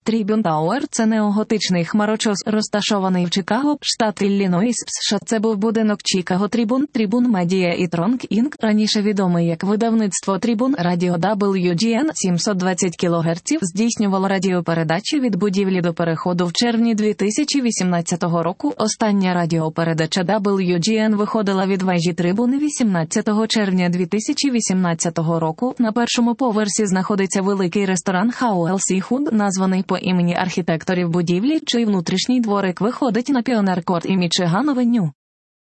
Tribune Tower – це неоготичний хмарочос, розташований в Чикаго, штат Іллінойс, США. Це був будинок Chicago Tribune, Tribune Media і Tronc Inc., раніше відомий як видавництво Tribune. Радіо WGN 720 кГц здійснювало радіопередачі від будівлі до переходу в червні 2018 року. Остання радіопередача WGN виходила від вежі Трибуни 18 червня 2018 року. На першому поверсі знаходиться великий ресторан Howell Seafood, названий по імені архітекторів будівлі, чий внутрішній дворик виходить на Піонер Корт і Мічиган-авеню.